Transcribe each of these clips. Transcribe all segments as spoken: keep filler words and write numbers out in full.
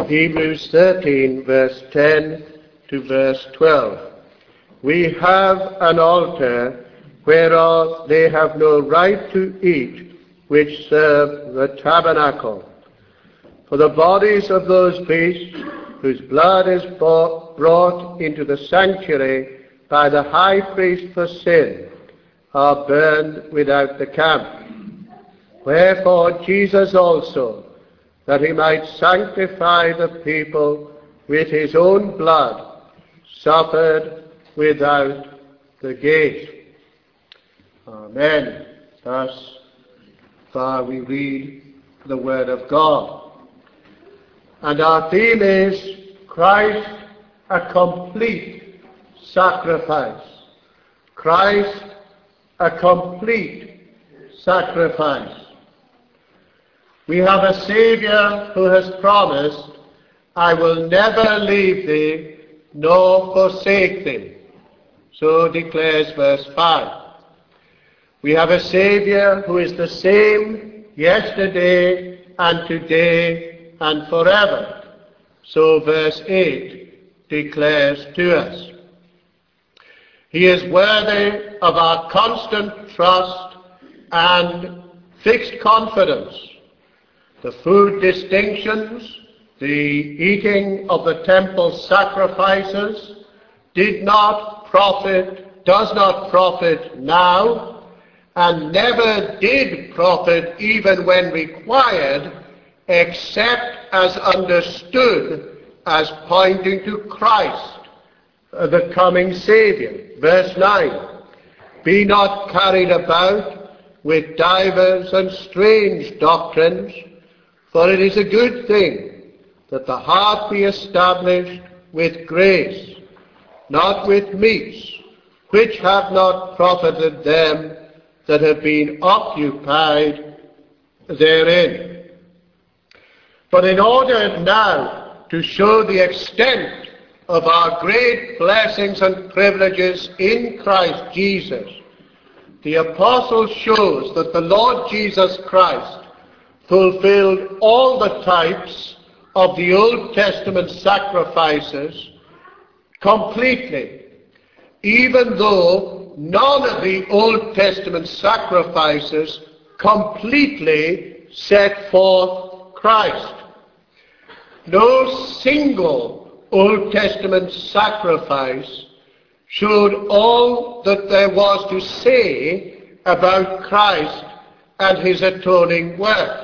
Hebrews thirteen, verse ten to verse twelve. We have an altar whereof they have no right to eat, which serve the tabernacle. For the bodies of those beasts whose blood is brought into the sanctuary by the high priest for sin are burned without the camp. Wherefore Jesus also, that he might sanctify the people with his own blood, suffered without the gate. Amen. Thus far we read the word of God. And our theme is Christ, a complete sacrifice. Christ, a complete sacrifice. We have a Saviour who has promised, I will never leave thee nor forsake thee. So declares verse five. We have a Saviour who is the same yesterday and today and forever. So verse eight declares to us. He is worthy of our constant trust and fixed confidence. The food distinctions, the eating of the temple sacrifices did not profit, does not profit now, and never did profit even when required, except as understood as pointing to Christ, the coming Saviour. Verse nine, be not carried about with divers and strange doctrines, for it is a good thing that the heart be established with grace, not with meats, which have not profited them that have been occupied therein. But in order now to show the extent of our great blessings and privileges in Christ Jesus, the apostle shows that the Lord Jesus Christ fulfilled all the types of the Old Testament sacrifices completely, even though none of the Old Testament sacrifices completely set forth Christ. No single Old Testament sacrifice showed all that there was to say about Christ and his atoning work.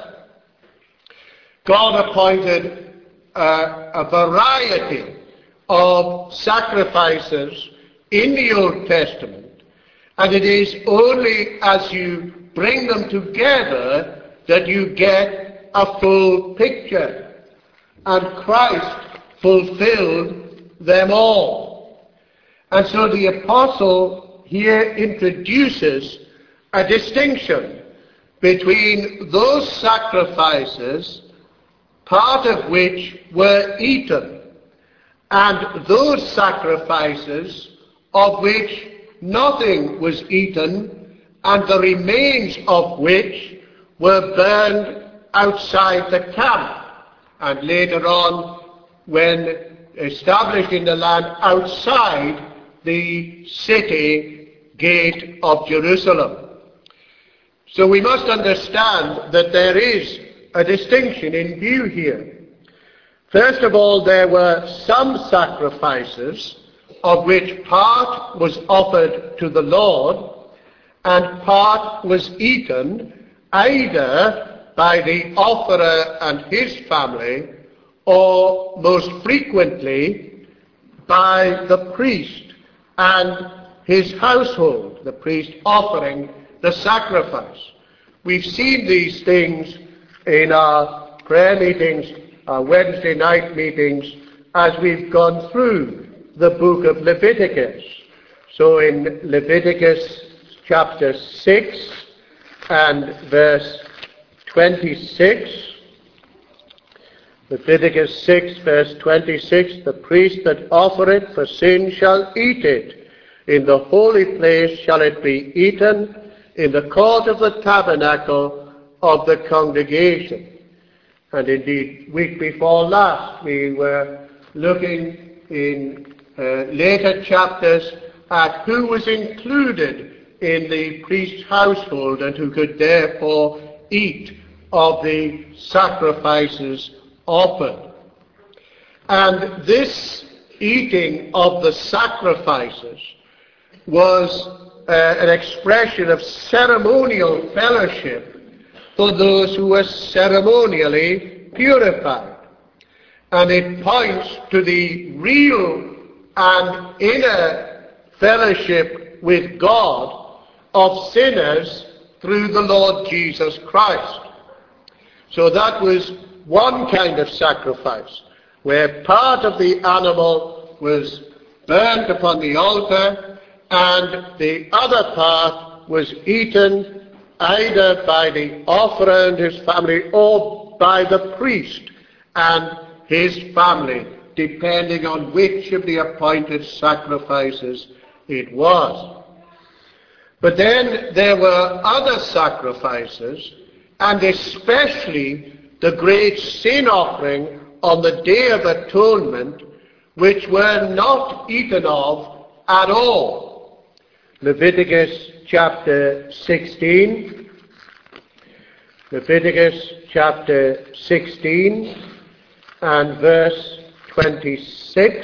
God appointed uh, a variety of sacrifices in the Old Testament, and it is only as you bring them together that you get a full picture. And Christ fulfilled them all. And so the apostle here introduces a distinction between those sacrifices, part of which were eaten, and those sacrifices of which nothing was eaten, and the remains of which were burned outside the camp, and later on, when established in the land, outside the city gate of Jerusalem. So we must understand that there is a distinction in view here. First of all, there were some sacrifices of which part was offered to the Lord and part was eaten either by the offerer and his family, or most frequently by the priest and his household, the priest offering the sacrifice. We've seen these things in our prayer meetings, our Wednesday night meetings, as we've gone through the book of Leviticus. So in Leviticus chapter six and verse twenty-six, Leviticus six verse twenty-six, the priest that offereth for sin shall eat it. In the holy place shall it be eaten, in the court of the tabernacle of the congregation. And indeed, week before last, we were looking in uh, later chapters at who was included in the priest's household and who could therefore eat of the sacrifices offered. And this eating of the sacrifices was uh, an expression of ceremonial fellowship for those who were ceremonially purified. And it points to the real and inner fellowship with God of sinners through the Lord Jesus Christ. So that was one kind of sacrifice, where part of the animal was burnt upon the altar and the other part was eaten either by the offerer and his family or by the priest and his family, depending on which of the appointed sacrifices it was. But then there were other sacrifices, and especially the great sin offering on the Day of Atonement, which were not eaten of at all. Leviticus chapter sixteen. Leviticus chapter sixteen and verse twenty-six.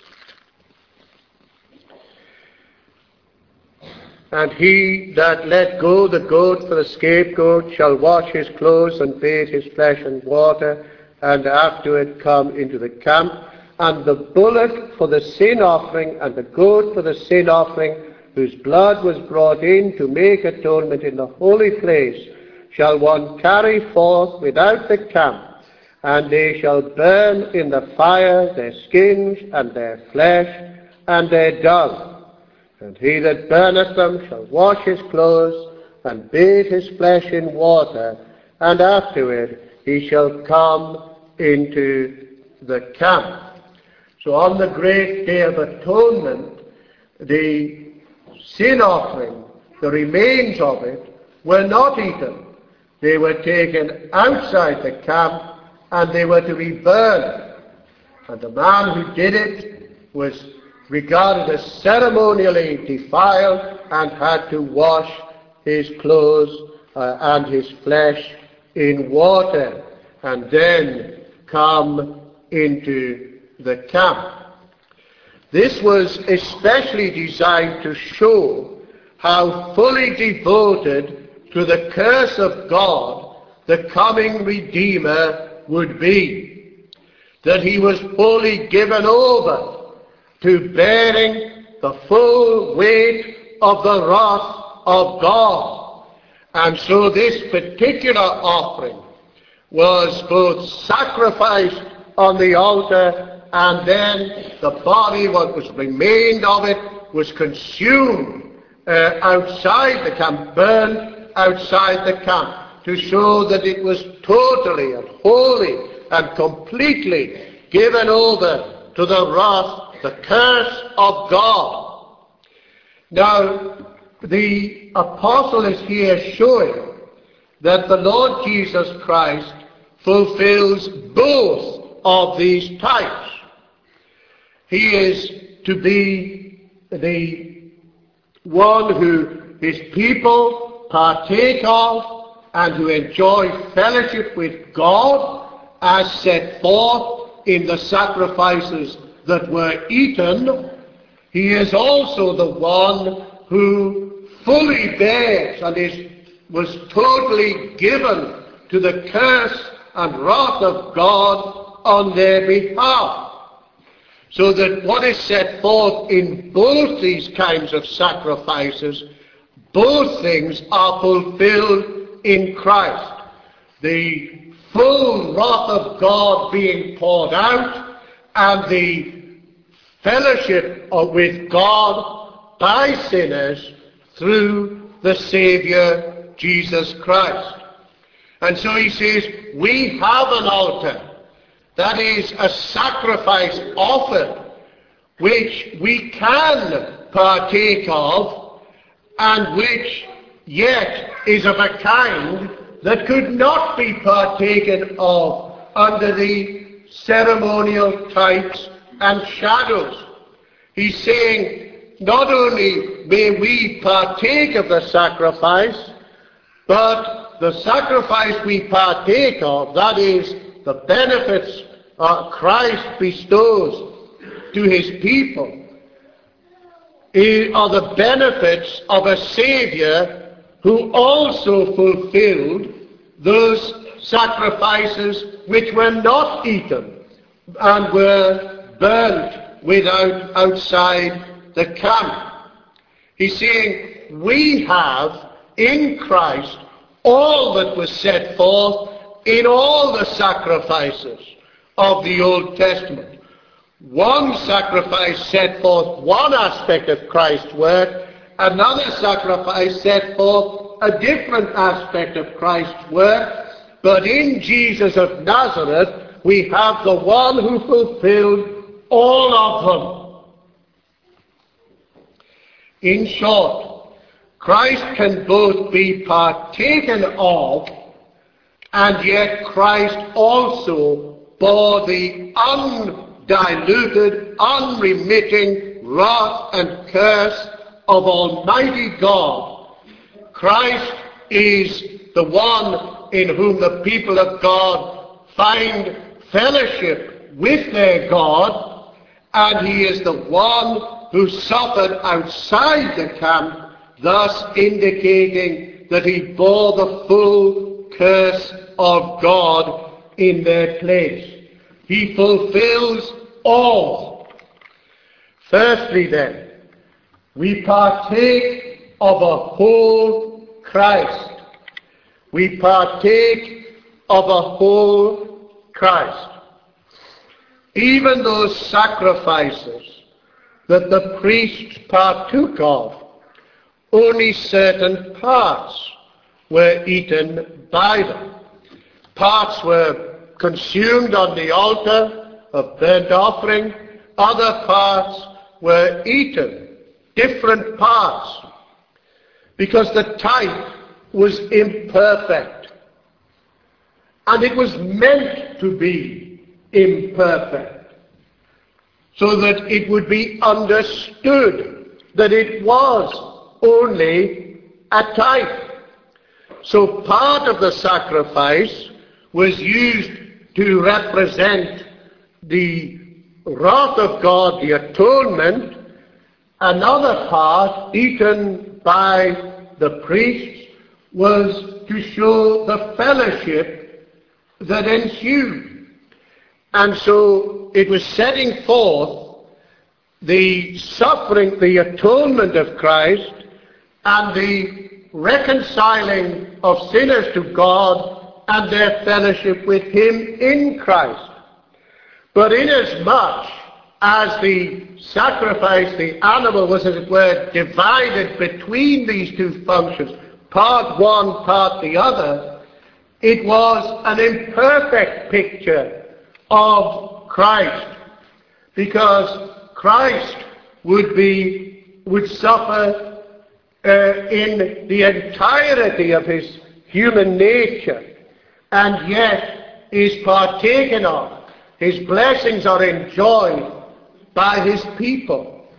And he that let go the goat for the scapegoat shall wash his clothes and bathe his flesh in water, and afterward come into the camp. And the bullock for the sin offering and the goat for the sin offering, whose blood was brought in to make atonement in the holy place, shall one carry forth without the camp, and they shall burn in the fire their skins and their flesh and their dung. And he that burneth them shall wash his clothes and bathe his flesh in water, and afterward he shall come into the camp. So on the great Day of Atonement, the sin offering, the remains of it, were not eaten. They were taken outside the camp and they were to be burned. And the man who did it was regarded as ceremonially defiled and had to wash his clothes uh, and his flesh in water and then come into the camp. This was especially designed to show how fully devoted to the curse of God the coming Redeemer would be, that he was wholly given over to bearing the full weight of the wrath of God. And so this particular offering was both sacrificed on the altar, and then the body, what was remained of it, was consumed uh, outside the camp, burned outside the camp, to show that it was totally and wholly and completely given over to the wrath, the curse of God. Now, the apostle is here showing that the Lord Jesus Christ fulfills both of these types. He is to be the one who his people partake of and who enjoy fellowship with God as set forth in the sacrifices that were eaten. He is also the one who fully bears and is, was totally given to the curse and wrath of God on their behalf. So that what is set forth in both these kinds of sacrifices, both things are fulfilled in Christ. The full wrath of God being poured out, and the fellowship with God by sinners through the Saviour Jesus Christ. And so he says, we have an altar. That is a sacrifice offered, which we can partake of, and which yet is of a kind that could not be partaken of under the ceremonial types and shadows. He's saying, not only may we partake of the sacrifice, but the sacrifice we partake of, that is, the benefits uh, Christ bestows to his people, are the benefits of a Saviour who also fulfilled those sacrifices which were not eaten and were burnt without outside the camp. He's saying we have in Christ all that was set forth in all the sacrifices of the Old Testament. One sacrifice set forth one aspect of Christ's work, another sacrifice set forth a different aspect of Christ's work, but in Jesus of Nazareth we have the one who fulfilled all of them. In short, Christ can both be partaken of, and yet Christ also bore the undiluted, unremitting wrath and curse of Almighty God. Christ is the one in whom the people of God find fellowship with their God, and he is the one who suffered outside the camp, thus indicating that he bore the full curse of God in their place. He fulfills all. Firstly then, we partake of a whole Christ. We partake of a whole Christ. Even those sacrifices that the priests partook of, only certain parts were eaten by them. Parts were consumed on the altar of burnt offering, other parts were eaten, different parts, because the type was imperfect, and it was meant to be imperfect, so that it would be understood that it was only a type. So part of the sacrifice was used to represent the wrath of God, the atonement. Another part, eaten by the priests, was to show the fellowship that ensued. And so it was setting forth the suffering, the atonement of Christ, and the reconciling of sinners to God and their fellowship with him in Christ. But inasmuch as the sacrifice, the animal, was, as it were, divided between these two functions, part one, part the other, it was an imperfect picture of Christ, because Christ would be would suffer uh, in the entirety of his human nature, and yet is partaken of. His blessings are enjoyed by his people.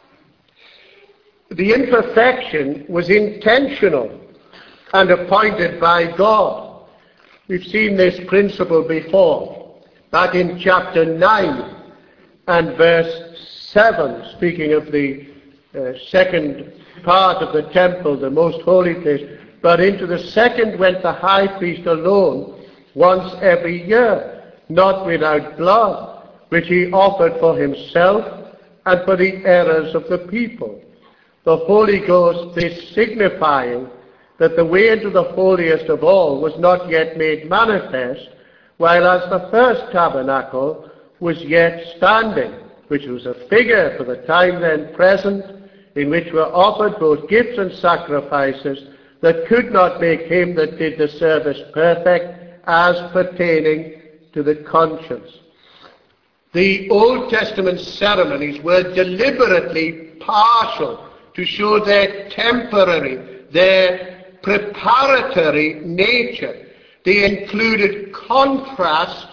The imperfection was intentional and appointed by God. We've seen this principle before, back in chapter nine and verse seven, speaking of the uh, second part of the temple, the most holy place. But into the second went the high priest alone, once every year, not without blood, which he offered for himself and for the errors of the people. The Holy Ghost, this signifying that the way into the holiest of all was not yet made manifest, while as the first tabernacle was yet standing, which was a figure for the time then present, in which were offered both gifts and sacrifices that could not make him that did the service perfect, as pertaining to the conscience. The Old Testament ceremonies were deliberately partial to show their temporary, their preparatory nature. They included contrasts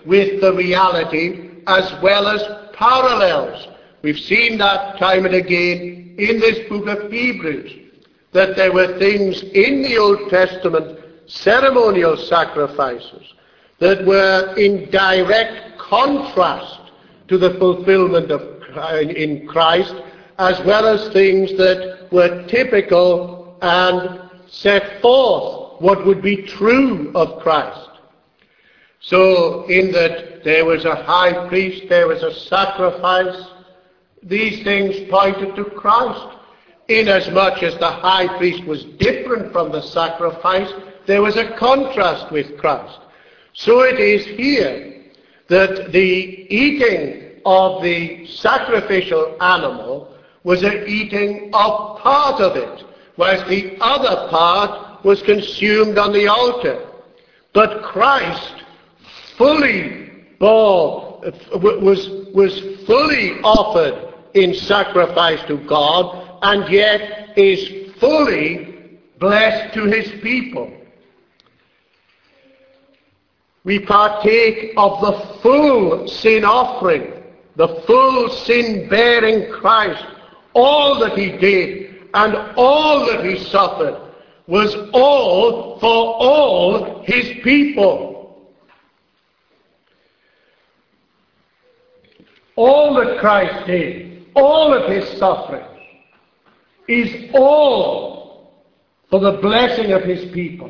with the reality as well as parallels. We've seen that time and again in this book of Hebrews, that there were things in the Old Testament, ceremonial sacrifices, that were in direct contrast to the fulfillment of in Christ, as well as things that were typical and set forth what would be true of Christ. So, in that there was a high priest, there was a sacrifice, these things pointed to Christ. Inasmuch as the high priest was different from the sacrifice, there was a contrast with Christ. So it is here that the eating of the sacrificial animal was an eating of part of it, whereas the other part was consumed on the altar. But Christ fully bore, was, was fully offered in sacrifice to God, and yet is fully blessed to his people. We partake of the full sin offering, the full sin-bearing Christ. All that he did and all that he suffered was all for all his people. All that Christ did, all of his suffering, is all for the blessing of his people.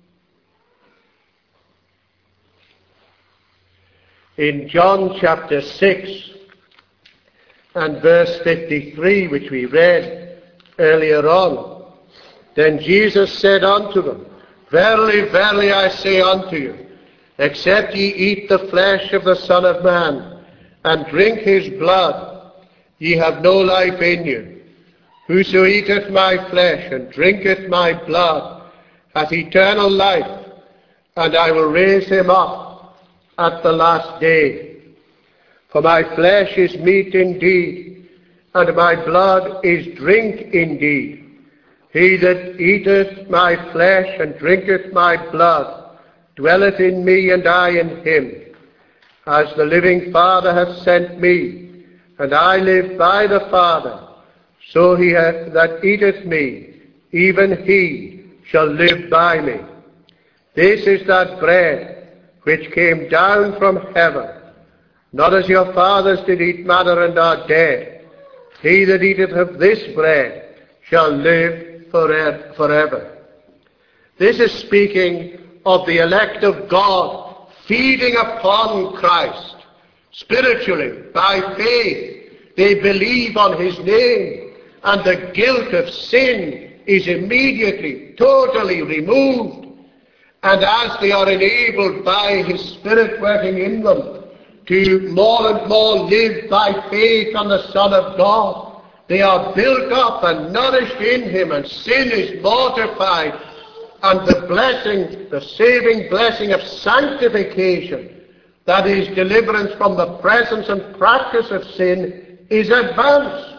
In John chapter six and verse fifty-three, which we read earlier on, then Jesus said unto them, Verily, verily, I say unto you, except ye eat the flesh of the Son of Man, and drink his blood, ye have no life in you. Whoso eateth my flesh, and drinketh my blood, hath eternal life, and I will raise him up at the last day. For my flesh is meat indeed, and my blood is drink indeed. He that eateth my flesh and drinketh my blood dwelleth in me, and I in him. As the living Father hath sent me, and I live by the Father, so he hath that eateth me, even he shall live by me. This is that bread which came down from heaven, not as your fathers did eat manna and are dead. He that eateth of this bread shall live forever. This is speaking of the elect of God feeding upon Christ spiritually by faith. They believe on his name, and the guilt of sin is immediately, totally removed. And as they are enabled by his Spirit working in them to more and more live by faith on the Son of God, they are built up and nourished in him, and sin is mortified, and the blessing, the saving blessing of sanctification, that is deliverance from the presence and practice of sin, is advanced.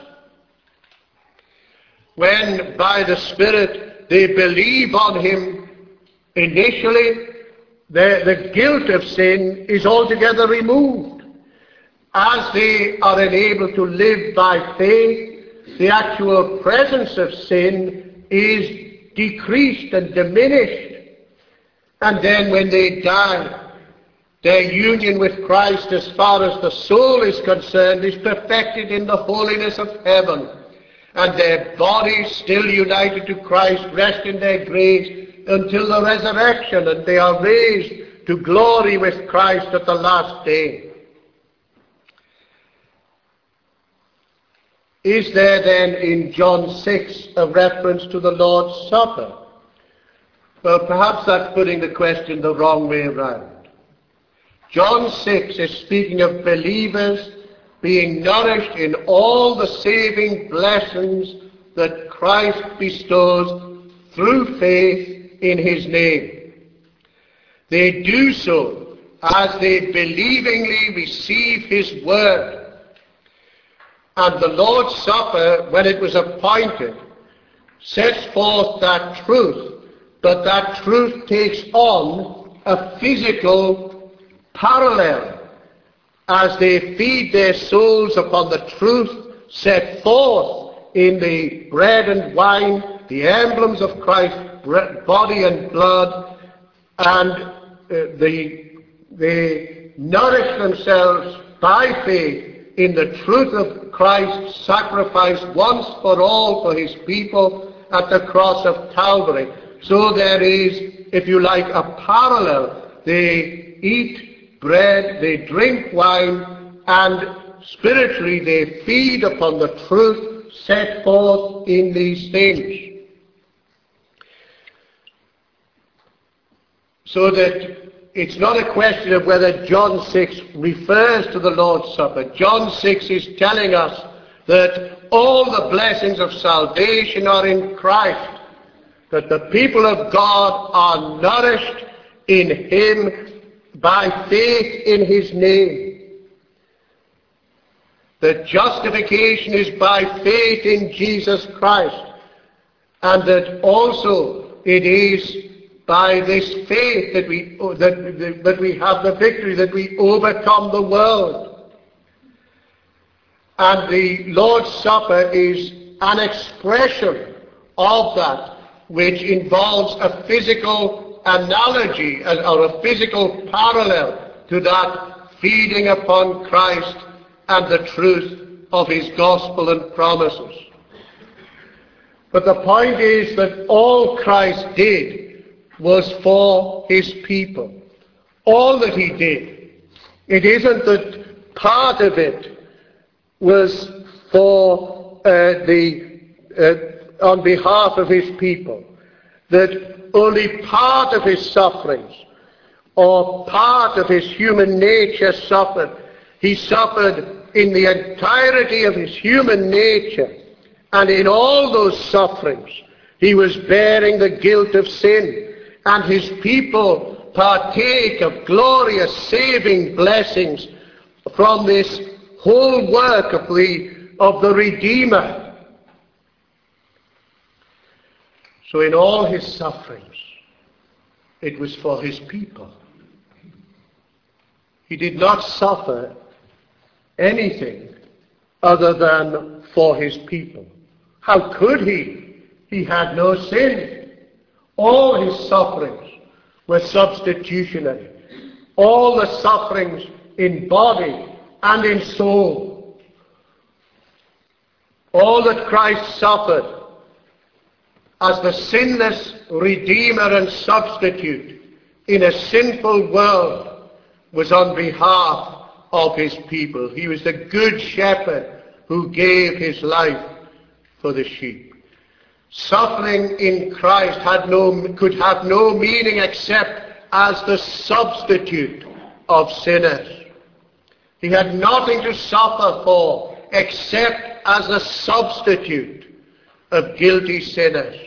When by the Spirit they believe on him, initially, the, the guilt of sin is altogether removed. As they are enabled to live by faith, the actual presence of sin is decreased and diminished. And then when they die, their union with Christ as far as the soul is concerned is perfected in the holiness of heaven. And their bodies, still united to Christ, rest in their graves until the resurrection, and they are raised to glory with Christ at the last day. Is there then in John six a reference to the Lord's Supper? Well, perhaps that's putting the question the wrong way around. John six is speaking of believers being nourished in all the saving blessings that Christ bestows through faith in his name. They do so as they believingly receive his word. And the Lord's Supper, when it was appointed, sets forth that truth, but that truth takes on a physical parallel as they feed their souls upon the truth set forth in the bread and wine, the emblems of Christ's body and blood, and uh, they, they nourish themselves by faith in the truth of Christ's sacrifice once for all for his people at the cross of Calvary. So there is, if you like, a parallel. They eat bread, they drink wine, and spiritually they feed upon the truth set forth in these things. So that it's not a question of whether John six refers to the Lord's Supper. John six is telling us that all the blessings of salvation are in Christ, that the people of God are nourished in him by faith in his name. That justification is by faith in Jesus Christ, and that also it is by this faith that we, that, that we have the victory, that we overcome the world. And the Lord's Supper is an expression of that, which involves a physical analogy or a physical parallel to that feeding upon Christ and the truth of his gospel and promises. But the point is that all Christ did was for his people. All that he did. It isn't that part of it was for uh, the uh, on behalf of his people, that only part of his sufferings or part of his human nature suffered. He suffered in the entirety of his human nature, and in all those sufferings he was bearing the guilt of sin. And his people partake of glorious saving blessings from this whole work of the, of the Redeemer. So in all his sufferings, it was for his people. He did not suffer anything other than for his people. How could he? He had no sin. All his sufferings were substitutionary. All the sufferings in body and in soul. All that Christ suffered as the sinless Redeemer and substitute in a sinful world was on behalf of his people. He was the good shepherd who gave his life for the sheep. Suffering in Christ had no, could have no meaning except as the substitute of sinners. He had nothing to suffer for except as a substitute of guilty sinners.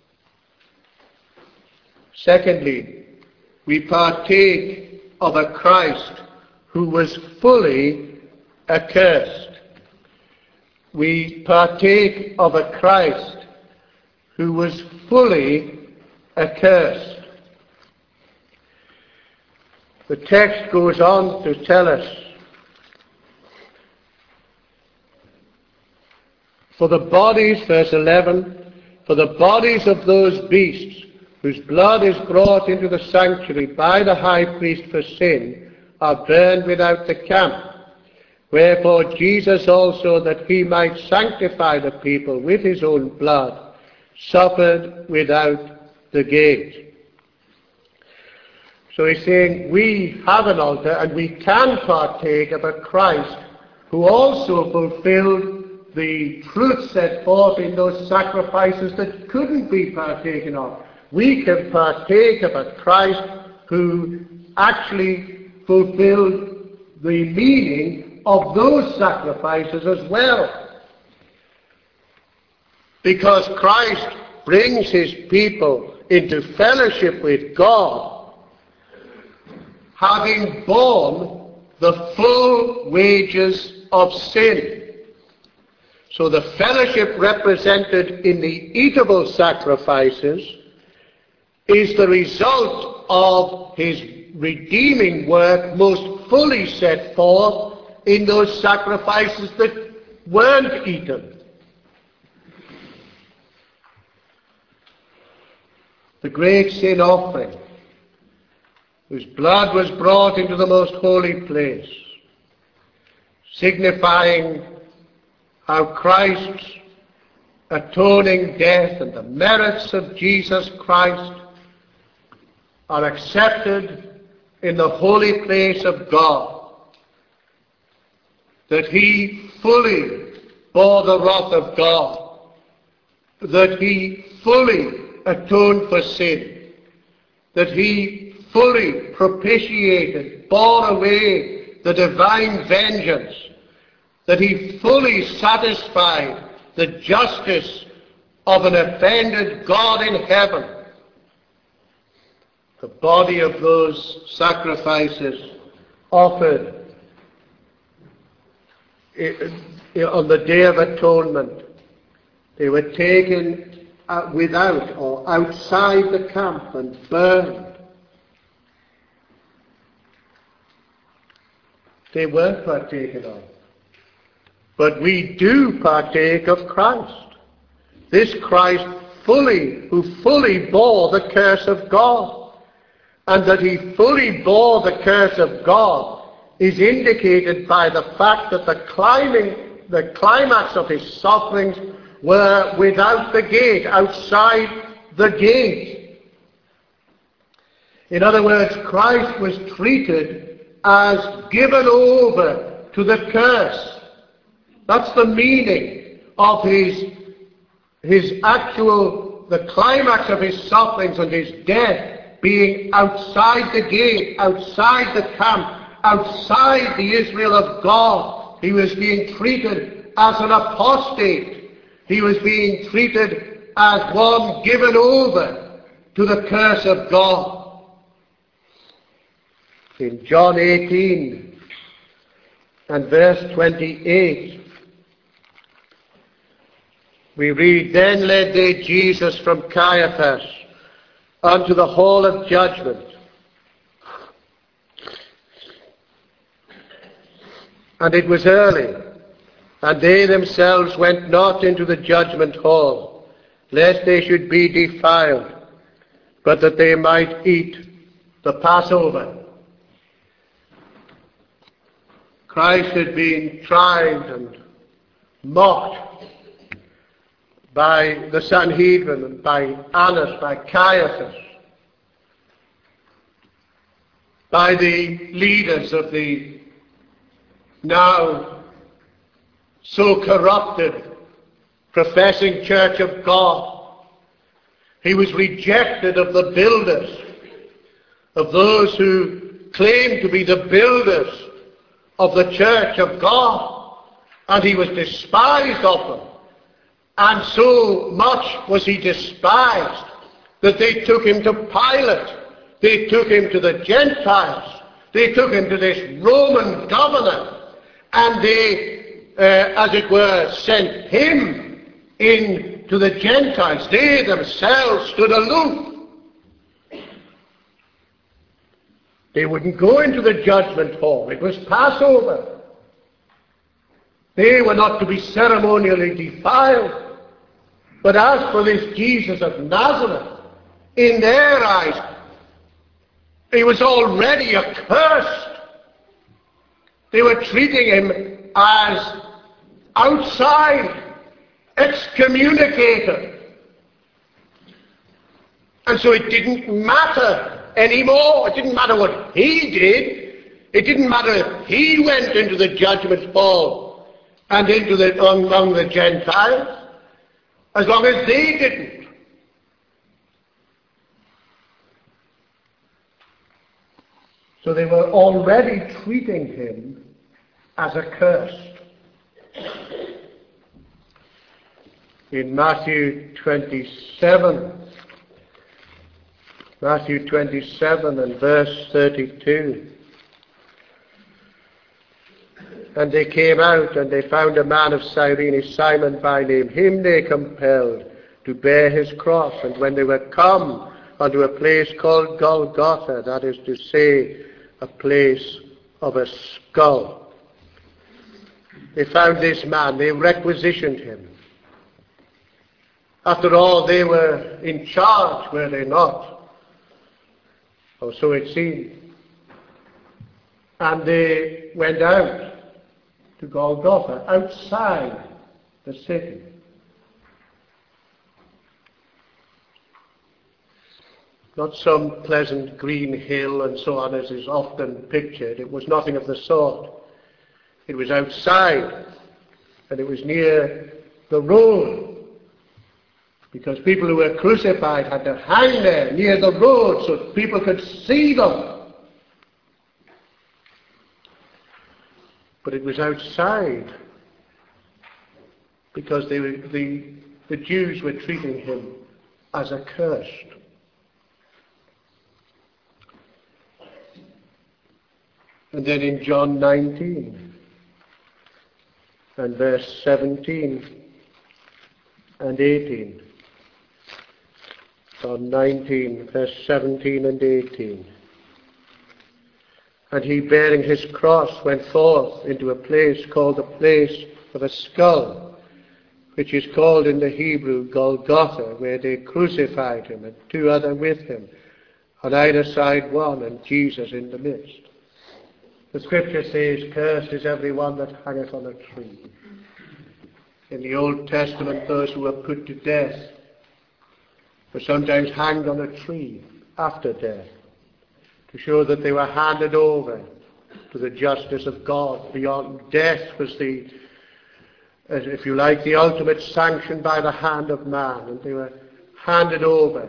Secondly, we partake of a Christ who was fully accursed. We partake of a Christ who was fully accursed. The text goes on to tell us, for the bodies, verse eleven, for the bodies of those beasts whose blood is brought into the sanctuary by the high priest for sin are burned without the camp. Wherefore Jesus also, that he might sanctify the people with his own blood, suffered without the gate. So he's saying we have an altar and we can partake of a Christ who also fulfilled the truth set forth in those sacrifices that couldn't be partaken of. We can partake of a Christ who actually fulfilled the meaning of those sacrifices as well. Because Christ brings his people into fellowship with God, having borne the full wages of sin. So the fellowship represented in the eatable sacrifices is the result of his redeeming work most fully set forth in those sacrifices that weren't eaten. The great sin offering, whose blood was brought into the most holy place, signifying how Christ's atoning death and the merits of Jesus Christ are accepted in the holy place of God, that he fully bore the wrath of God, that he fully atoned for sin, that he fully propitiated, bore away the divine vengeance, that he fully satisfied the justice of an offended God in heaven. The body of those sacrifices offered on the Day of Atonement, they were taken without or outside the camp and burned. They weren't partaken of. But we do partake of Christ. This Christ fully, who fully bore the curse of God. And that he fully bore the curse of God is indicated by the fact that the climbing, the climax of his sufferings were without the gate, outside the gate. In other words, Christ was treated as given over to the curse. That's the meaning of his, his actual, the climax of his sufferings and his death being outside the gate, outside the camp, outside the Israel of God. He was being treated as an apostate. He was being treated as one given over to the curse of God. In John eighteen and verse twenty-eight, we read, "Then led they Jesus from Caiaphas unto the hall of judgment. And it was early, and they themselves went not into the judgment hall, lest they should be defiled, but that they might eat the Passover." Christ had been tried and mocked by the Sanhedrin and by Annas, by Caiaphas, by the leaders of the now so corrupted professing Church of God. He was rejected of the builders, of those who claimed to be the builders of the Church of God, and he was despised of them. And so much was he despised that they took him to Pilate. They took him to the Gentiles. They took him to this Roman governor. And they, uh, as it were, sent him in to the Gentiles. They themselves stood aloof. They wouldn't go into the judgment hall. It was Passover. They were not to be ceremonially defiled. But as for this Jesus of Nazareth, in their eyes, he was already accursed. They were treating him as outside, excommunicated. And so it didn't matter anymore. It didn't matter what he did. It didn't matter if he went into the judgment hall and into the among the Gentiles, as long as they didn't. So they were already treating him as accursed. In Matthew twenty-seven, Matthew twenty-seven and verse thirty-two. "And they came out, and they found a man of Cyrene, Simon by name. Him they compelled to bear his cross. And when they were come unto a place called Golgotha, that is to say, a place of a skull. They found this man, they requisitioned him. After all, they were in charge, were they not? Or so it seemed. And they went out to Golgotha, outside the city. Not some pleasant green hill and so on as is often pictured. It was nothing of the sort. It was outside, and it was near the road, because people who were crucified had to hang there near the road so people could see them. But it was outside, because they were, the, the Jews were treating him as accursed. And then in John nineteen and verse seventeen and eighteen. John nineteen, verse seventeen and eighteen. And he, bearing his cross, went forth into a place called the place of a skull, which is called in the Hebrew Golgotha, where they crucified him, and two other with him, on either side one, and Jesus in the midst. The scripture says, cursed is every one that hangeth on a tree. In the Old Testament, those who were put to death were sometimes hanged on a tree after death, to show that they were handed over to the justice of God. Beyond death was the, as if you like, the ultimate sanction by the hand of man, and they were handed over.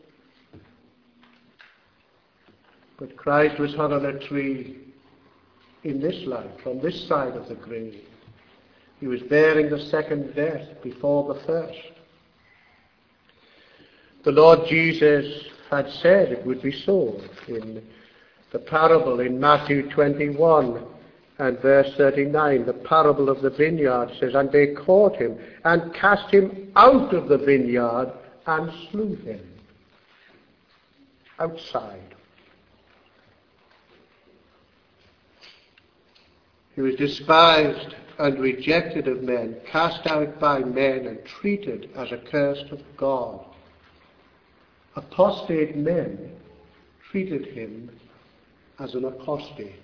But Christ was hung on a tree in this life, on this side of the grave. He was bearing the second death before the first. The Lord Jesus had said it would be so in the parable in Matthew twenty-one and verse thirty-nine. The parable of the vineyard says, and they caught him and cast him out of the vineyard and slew him outside. He was despised and rejected of men, cast out by men, and treated as accursed of God. Apostate men treated him as an apostate.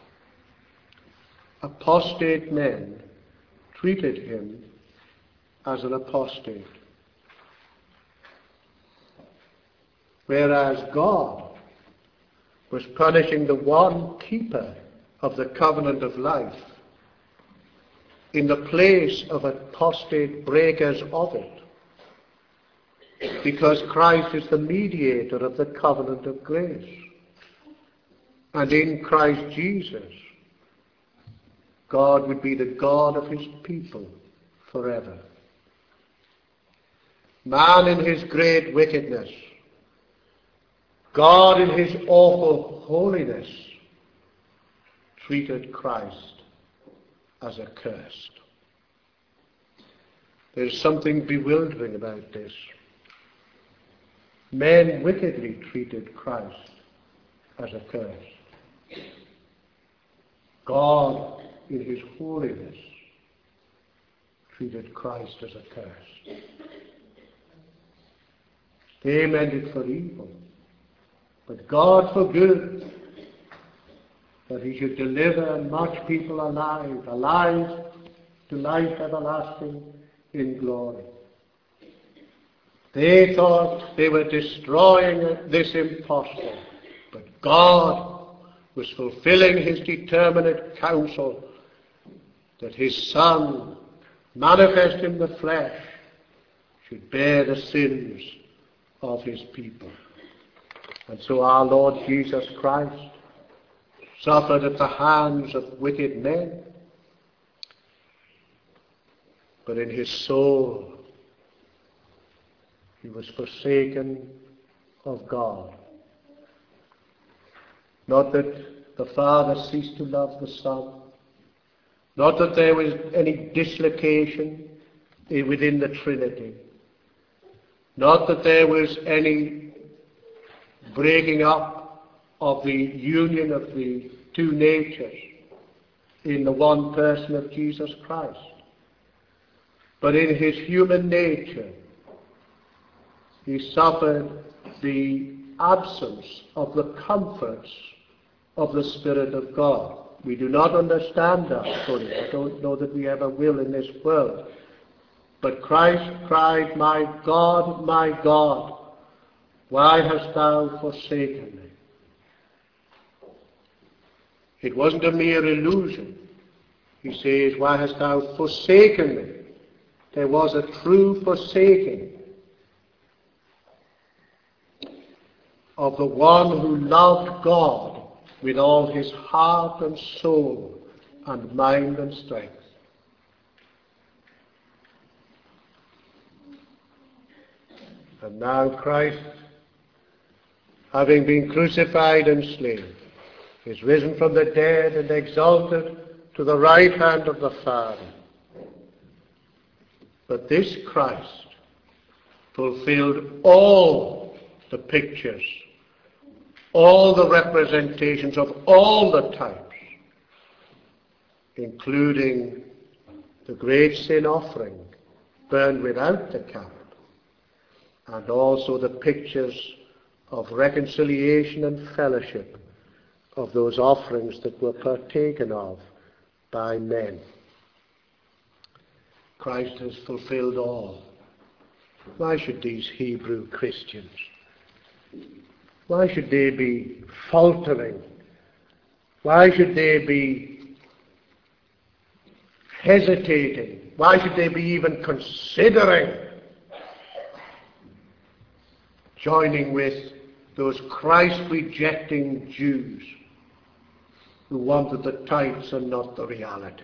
Apostate men treated him as an apostate. Whereas God was punishing the one keeper of the covenant of life in the place of apostate breakers of it, because Christ is the mediator of the covenant of grace. And in Christ Jesus, God would be the God of his people forever. Man in his great wickedness, God in his awful holiness, treated Christ as accursed. There's something bewildering about this. Men wickedly treated Christ as accursed. God, in his holiness, treated Christ as accursed. They meant it for evil, but God for good, that he should deliver much people alive, alive to life everlasting in glory. They thought they were destroying this impostor, but God was fulfilling his determinate counsel that his Son, manifest in the flesh, should bear the sins of his people. And so our Lord Jesus Christ suffered at the hands of wicked men, but in his soul he was forsaken of God. Not that the Father ceased to love the Son, not that there was any dislocation within the Trinity, not that there was any breaking up of the union of the two natures in the one person of Jesus Christ. But in his human nature, he suffered the absence of the comforts of the Spirit of God. We do not understand that fully. I don't know that we ever will in this world. But Christ cried, "My God, my God, why hast thou forsaken me?" It wasn't a mere illusion. He says, "Why hast thou forsaken me?" There was a true forsaking of the one who loved God with all his heart and soul and mind and strength. And now Christ, having been crucified and slain, is risen from the dead and exalted to the right hand of the Father. But this Christ fulfilled all the pictures, all the representations of all the types, including the great sin offering burned without the camp, and also the pictures of reconciliation and fellowship of those offerings that were partaken of by men. Christ has fulfilled all. Why should these Hebrew Christians, why should they be faltering? Why should they be hesitating? Why should they be even considering joining with those Christ-rejecting Jews who wanted the types and not the reality?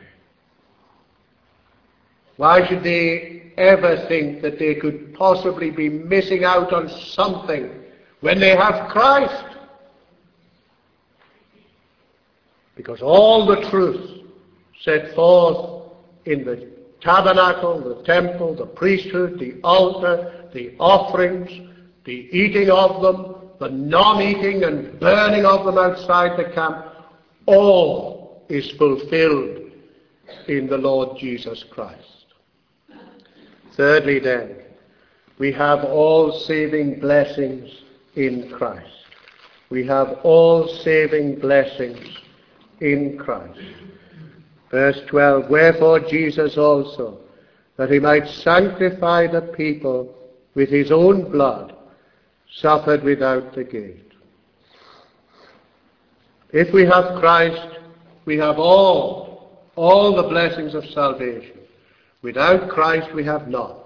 Why should they ever think that they could possibly be missing out on something when they have Christ? Because all the truth set forth in the tabernacle, the temple, the priesthood, the altar, the offerings, the eating of them, the non-eating and burning of them outside the camp, all is fulfilled in the Lord Jesus Christ. Thirdly then, we have all saving blessings in Christ. We have all saving blessings in Christ. Verse twelve, wherefore Jesus also, that he might sanctify the people with his own blood, suffered without the gate. If we have Christ, we have all, all the blessings of salvation. Without Christ we have none.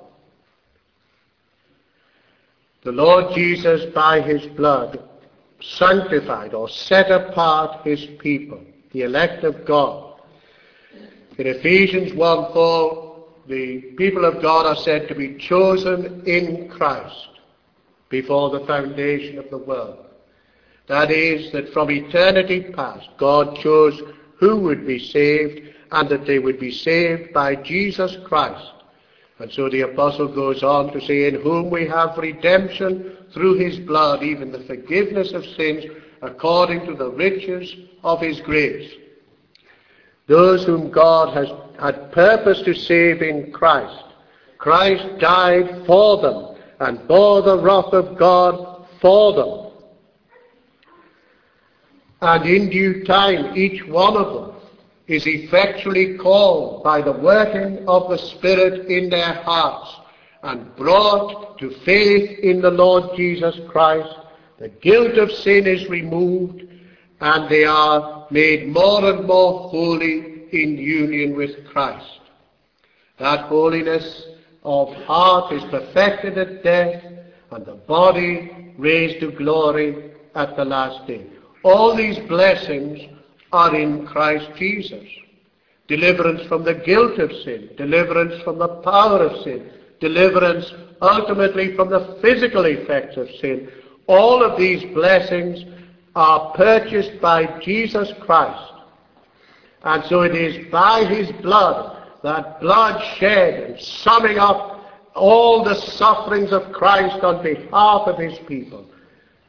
The Lord Jesus, by his blood, sanctified or set apart his people, the elect of God. In Ephesians one four, the people of God are said to be chosen in Christ before the foundation of the world. That is, that from eternity past, God chose who would be saved, and that they would be saved by Jesus Christ. And so the apostle goes on to say, in whom we have redemption through his blood, even the forgiveness of sins, according to the riches of his grace. Those whom God has had purpose to save in Christ, Christ died for them and bore the wrath of God for them. And in due time, each one of them is effectually called by the working of the Spirit in their hearts and brought to faith in the Lord Jesus Christ. The guilt of sin is removed, and they are made more and more holy in union with Christ. That holiness of heart is perfected at death, and the body raised to glory at the last day. All these blessings are in Christ Jesus. Deliverance from the guilt of sin, deliverance from the power of sin, deliverance ultimately from the physical effects of sin. All of these blessings are purchased by Jesus Christ. And so it is by his blood, that blood shed and summing up all the sufferings of Christ on behalf of his people,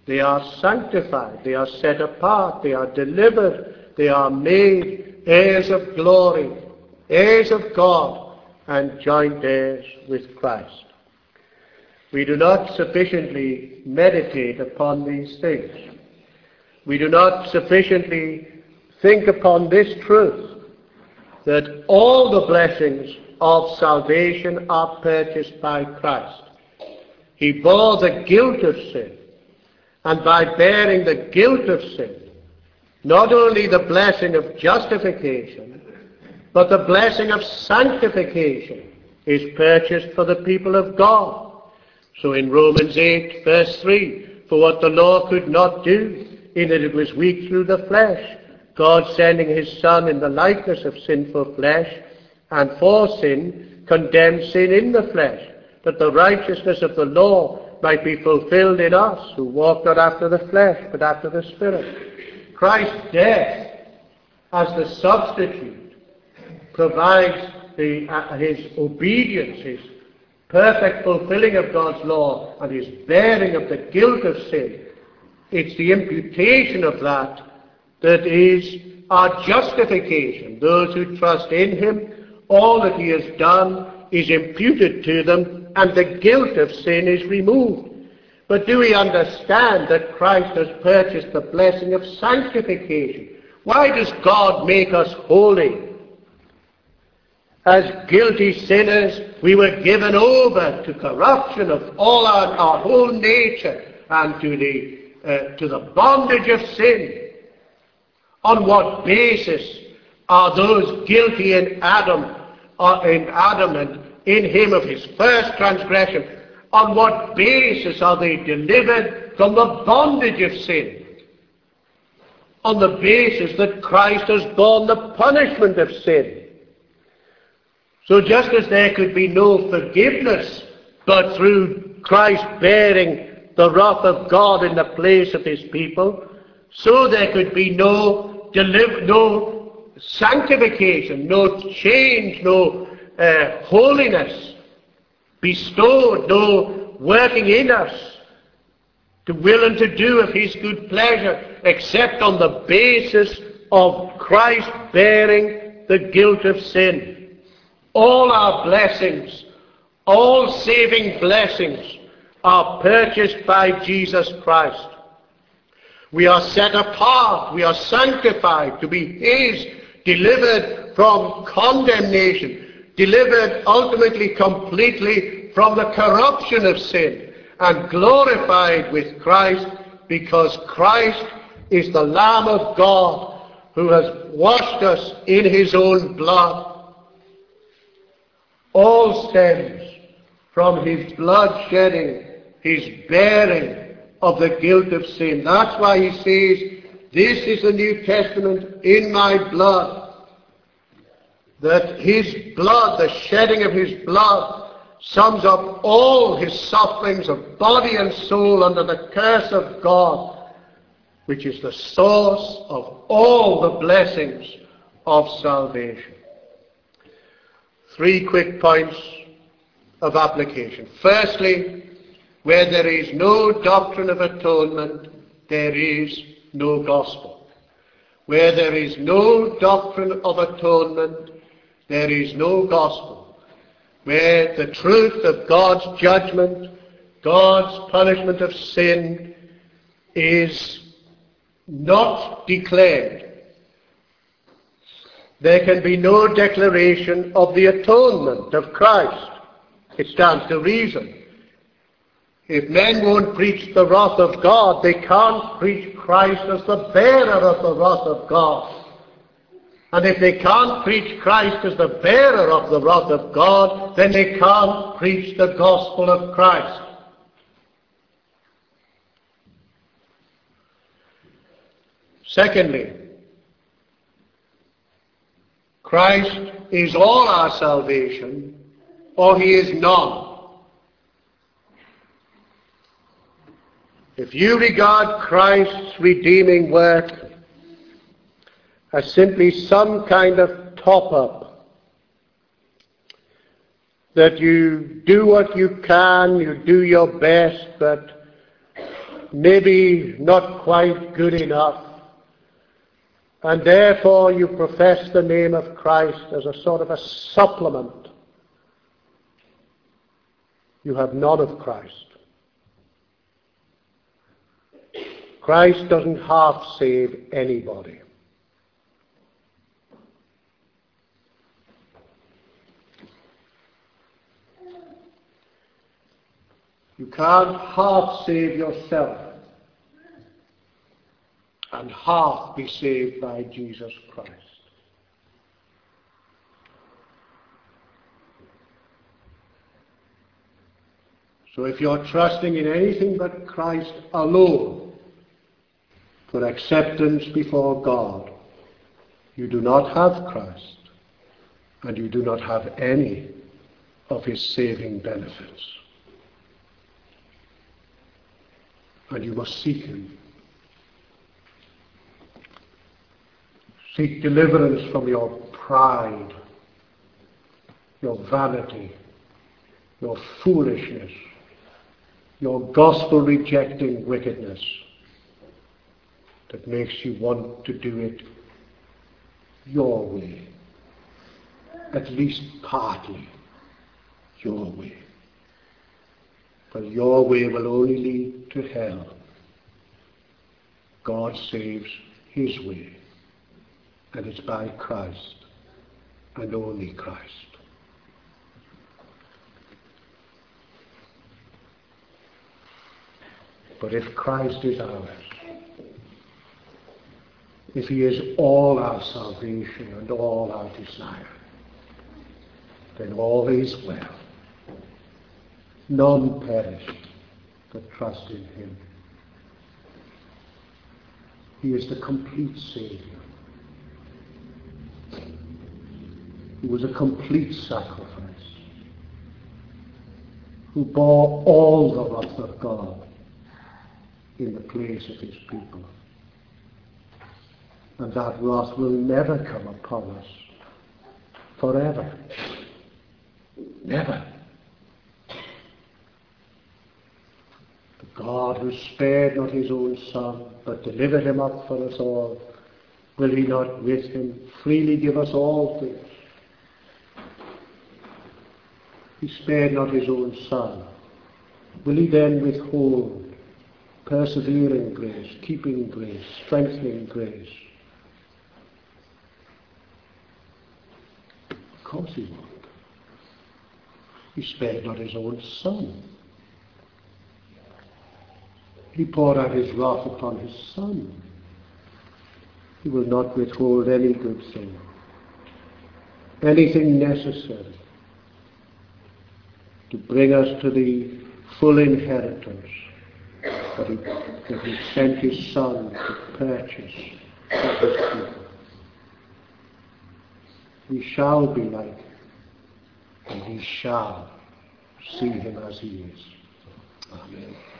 They are sanctified. They are set apart. They are delivered. They are made heirs of glory, heirs of God, and joint heirs with Christ. We do not sufficiently meditate upon these things. We do not sufficiently think upon this truth, that all the blessings of salvation are purchased by Christ. He bore the guilt of sin, and by bearing the guilt of sin, not only the blessing of justification, but the blessing of sanctification is purchased for the people of God. So in Romans eight, verse three, for what the law could not do, in that it was weak through the flesh, God sending his Son in the likeness of sinful flesh, and for sin, condemned sin in the flesh, that the righteousness of the law might be fulfilled in us, who walk not after the flesh, but after the Spirit. Christ's death as the substitute provides the, uh, his obedience, his perfect fulfilling of God's law, and his bearing of the guilt of sin. It's the imputation of that that is our justification. Those who trust in him, all that he has done is imputed to them, and the guilt of sin is removed. But do we understand that Christ has purchased the blessing of sanctification? Why does God make us holy? As guilty sinners, we were given over to corruption of all our, our whole nature, and to the, uh, to the bondage of sin. On what basis are those guilty in Adam, uh, in Adam and in him of his first transgression, on what basis are they delivered from the bondage of sin? On the basis that Christ has borne the punishment of sin. So just as there could be no forgiveness but through Christ bearing the wrath of God in the place of his people, so there could be no deliver, no sanctification, no change, no uh, holiness bestowed, no working in us to will and to do of his good pleasure, except on the basis of Christ bearing the guilt of sin. All our blessings, all saving blessings, are purchased by Jesus Christ. We are set apart, we are sanctified to be his, delivered from condemnation, delivered ultimately, completely from the corruption of sin, and glorified with Christ, because Christ is the Lamb of God who has washed us in his own blood. All stems from his blood shedding, his bearing of the guilt of sin. That's why he says, this is the New Testament in my blood. That his blood, the shedding of his blood, sums up all his sufferings of body and soul under the curse of God, which is the source of all the blessings of salvation. Three quick points of application. Firstly, where there is no doctrine of atonement, there is no gospel. Where there is no doctrine of atonement, there is no gospel. Where the truth of God's judgment, God's punishment of sin is not declared, there can be no declaration of the atonement of Christ. It stands to reason. If men won't preach the wrath of God, they can't preach Christ as the bearer of the wrath of God. And if they can't preach Christ as the bearer of the wrath of God, then they can't preach the gospel of Christ. Secondly, Christ is all our salvation, or he is none. If you regard Christ's redeeming work as simply some kind of top-up, that you do what you can, you do your best, but maybe not quite good enough, and therefore you profess the name of Christ as a sort of a supplement, you have none of Christ. Christ doesn't half save anybody. You can't half save yourself and half be saved by Jesus Christ. So if you're trusting in anything but Christ alone for acceptance before God, you do not have Christ, and you do not have any of his saving benefits. And you must seek him. Seek deliverance from your pride, your vanity, your foolishness, your gospel-rejecting wickedness that makes you want to do it your way, at least partly your way. For your way will only lead to hell. God saves his way, and it's by Christ and only Christ. But if Christ is ours, if he is all our salvation and all our desire, then all is well. None perish that trust in him. He is the complete Saviour. He was a complete sacrifice, who bore all the wrath of God in the place of his people. And that wrath will never come upon us forever. Never. The God who spared not his own Son, but delivered him up for us all, will he not with him freely give us all things? He spared not his own Son. Will he then withhold persevering grace, keeping grace, strengthening grace? Of course he won't. He spared not his own Son. He poured out his wrath upon his Son. He will not withhold any good thing, anything necessary to bring us to the full inheritance that he, that he sent his Son to purchase for his people. We shall be like him, and we shall see him as he is. Amen.